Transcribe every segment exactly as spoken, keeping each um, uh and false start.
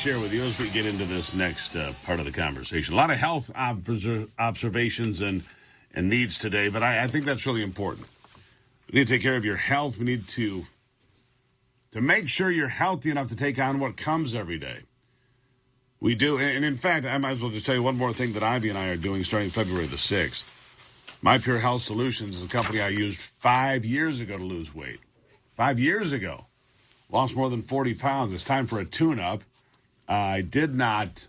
share with you as we get into this next uh, part of the conversation. A lot of health obs- observations and, and needs today, but I, I think that's really important. We need to take care of your health. We need to, to make sure you're healthy enough to take on what comes every day. We do, and in fact, I might as well just tell you one more thing that Ivy and I are doing starting February the sixth. My Pure Health Solutions is a company I used five years ago to lose weight. Five years ago. Lost more than forty pounds. It's time for a tune-up. Uh, I did not,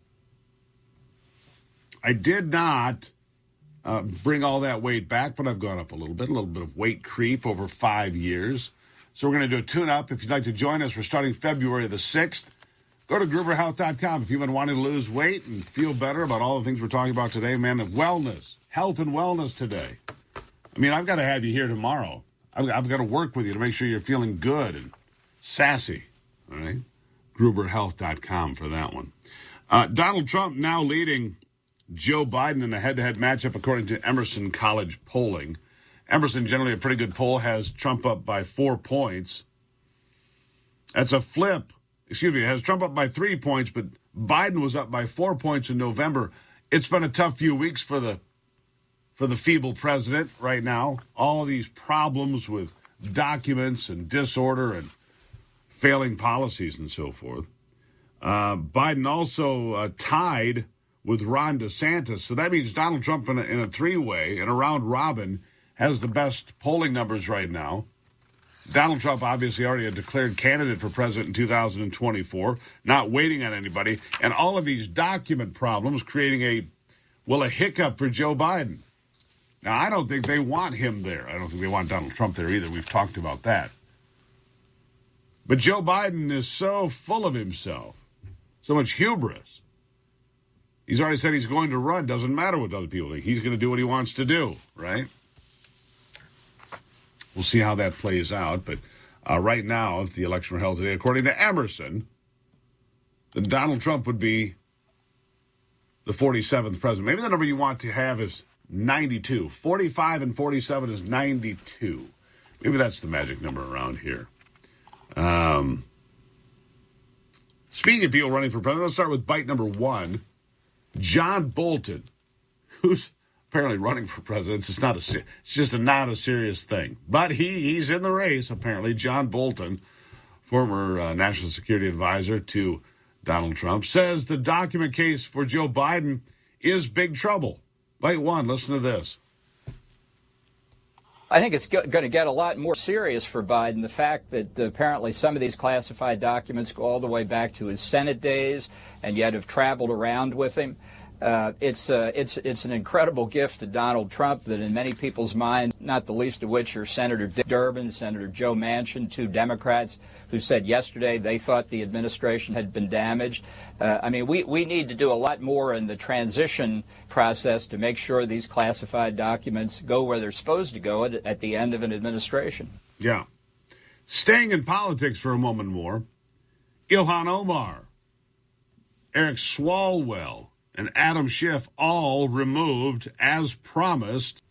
I did not uh, bring all that weight back, but I've gone up a little bit, a little bit of weight creep over five years. So we're going to do a tune-up. If you'd like to join us, we're starting February the sixth. Go to Gruber Health dot com if you've been wanting to lose weight and feel better about all the things we're talking about today, man, of wellness, health and wellness today. I mean, I've got to have you here tomorrow. I've, I've got to work with you to make sure you're feeling good and sassy, all right? Gruber Health dot com for that one. Uh, Donald Trump now leading Joe Biden in a head-to-head matchup according to Emerson College polling. Emerson, generally a pretty good poll, has Trump up by four points. That's a flip. Excuse me, it has Trump up by three points, but Biden was up by four points in November. It's been a tough few weeks for the for the feeble president right now. All these problems with documents and disorder and failing policies and so forth. Uh, Biden also uh, tied with Ron DeSantis. So that means Donald Trump in a, in a three-way, in a round robin, has the best polling numbers right now. Donald Trump obviously already a declared candidate for president in two thousand twenty-four, not waiting on anybody. And all of these document problems creating a, well, a hiccup for Joe Biden. Now, I don't think they want him there. I don't think they want Donald Trump there either. We've talked about that. But Joe Biden is so full of himself, so much hubris. He's already said he's going to run. Doesn't matter what other people think. He's going to do what he wants to do, right? We'll see how that plays out. But uh, right now, if the election were held today, according to Emerson, then Donald Trump would be the forty-seventh president. Maybe the number you want to have is ninety-two. forty-five and forty-seven is ninety-two. Maybe that's the magic number around here. Um, speaking of people running for president, let's start with bite number one. John Bolton, who's apparently running for president. It's not a, it's just a, not a serious thing. But he he's in the race, apparently. John Bolton, former uh, national security advisor to Donald Trump, says the document case for Joe Biden is big trouble. Bite one, listen to this. I think it's go- going to get a lot more serious for Biden. The fact that uh, apparently some of these classified documents go all the way back to his Senate days and yet have traveled around with him. Uh, it's uh, it's it's an incredible gift to Donald Trump that in many people's minds, not the least of which are Senator Dick Durbin, Senator Joe Manchin, two Democrats who said yesterday they thought the administration had been damaged. Uh, I mean, we, we need to do a lot more in the transition process to make sure these classified documents go where they're supposed to go at, at the end of an administration. Yeah. Staying in politics for a moment more, Ilhan Omar, Eric Swalwell, and Adam Schiff all removed as promised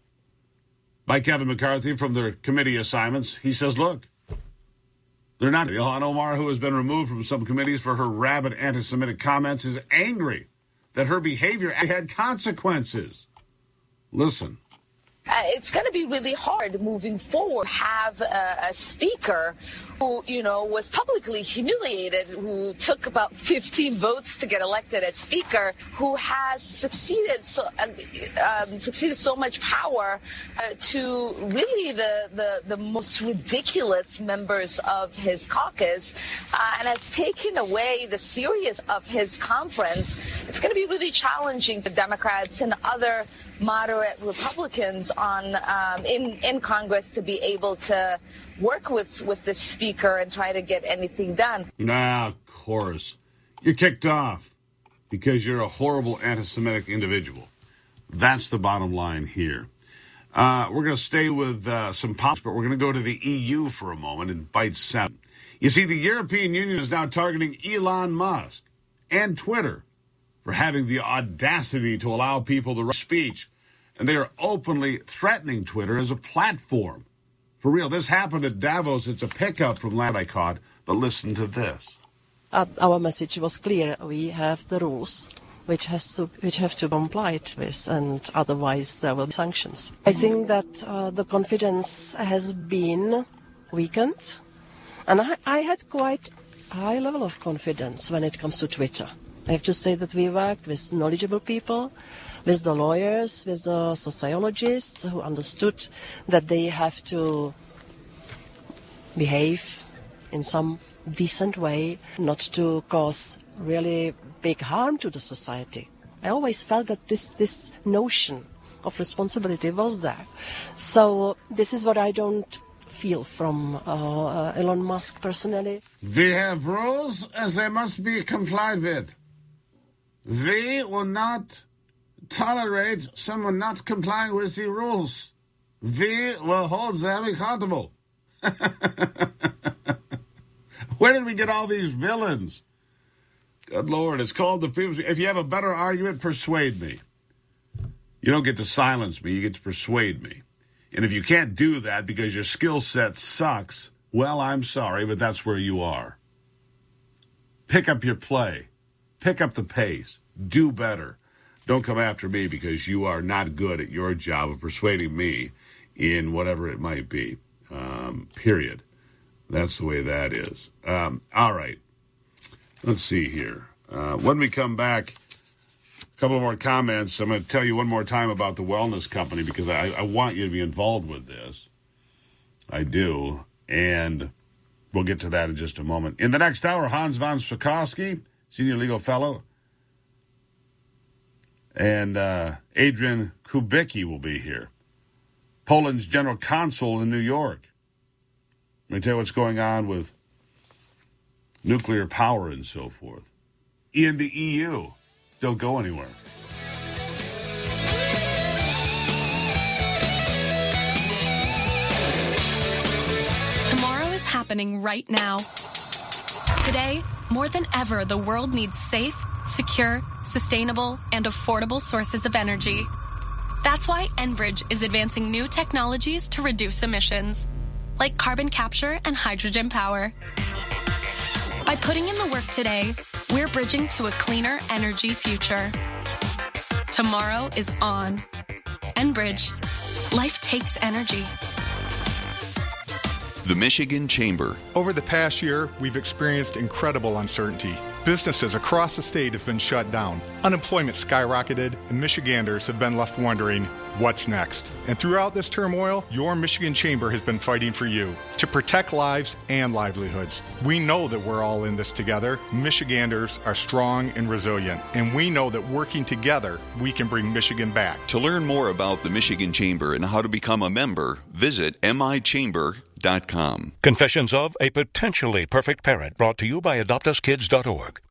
by Kevin McCarthy from their committee assignments. He says, look, they're not. Ilhan Omar, who has been removed from some committees for her rabid anti-Semitic comments, is angry that her behavior had consequences. Listen. Uh, it's going to be really hard moving forward to have a, a speaker who, you know, was publicly humiliated, who took about fifteen votes to get elected as speaker, who has succeeded so uh, um, succeeded so much power uh, to really the, the, the most ridiculous members of his caucus uh, and has taken away the seriousness of his conference. It's going to be really challenging for Democrats and other moderate Republicans on um, in in Congress to be able to work with with the speaker and try to get anything done. Nah, of course. You're kicked off because you're a horrible anti-Semitic individual. That's the bottom line here. Uh, we're going to stay with uh, some politics, but we're going to go to the E U for a moment in bite seven. You see, the European Union is now targeting Elon Musk and Twitter for having the audacity to allow people the right speech. And they are openly threatening Twitter as a platform. For real, this happened at Davos. It's a pickup from that I caught. But listen to this. uh, our message was clear. We have the rules which has to which have to be complied with, and otherwise there will be sanctions. I think that uh, the confidence has been weakened, and I, I had quite high level of confidence when it comes to Twitter. I have to say that we worked with knowledgeable people, with the lawyers, with the sociologists who understood that they have to behave in some decent way, not to cause really big harm to the society. I always felt that this, this notion of responsibility was there. So this is what I don't feel from uh, uh, Elon Musk personally. We have rules as they must be complied with. We will not tolerate someone not complying with the rules. We will hold them accountable. Where did we get all these villains? Good Lord, it's called the freedom. If you have a better argument, persuade me. You don't get to silence me, you get to persuade me. And if you can't do that because your skill set sucks, well, I'm sorry, but that's where you are. Pick up your play. Pick up the pace. Do better. Don't come after me because you are not good at your job of persuading me in whatever it might be. Um, period. That's the way that is. Um, all right. Let's see here. Uh, when we come back, a couple more comments. I'm going to tell you one more time about the wellness company because I, I want you to be involved with this. I do. And we'll get to that in just a moment. In the next hour, Hans von Spakovsky, Senior Legal Fellow, and uh, Adrian Kubicki will be here. Poland's General Consul in New York. Let me tell you what's going on with nuclear power and so forth. In the E U. Don't go anywhere. Tomorrow is happening right now. Today, more than ever, the world needs safe, secure, sustainable, and affordable sources of energy. That's why Enbridge is advancing new technologies to reduce emissions, like carbon capture and hydrogen power. By putting in the work today, we're bridging to a cleaner energy future. Tomorrow is on. Enbridge. Life takes energy. The Michigan Chamber. Over the past year, we've experienced incredible uncertainty. Businesses across the state have been shut down. Unemployment skyrocketed, and Michiganders have been left wondering, what's next? And throughout this turmoil, your Michigan Chamber has been fighting for you to protect lives and livelihoods. We know that we're all in this together. Michiganders are strong and resilient, and we know that working together, we can bring Michigan back. To learn more about the Michigan Chamber and how to become a member, visit m i chamber dot com. Confessions of a Potentially Perfect Parent, brought to you by adopt us kids dot org.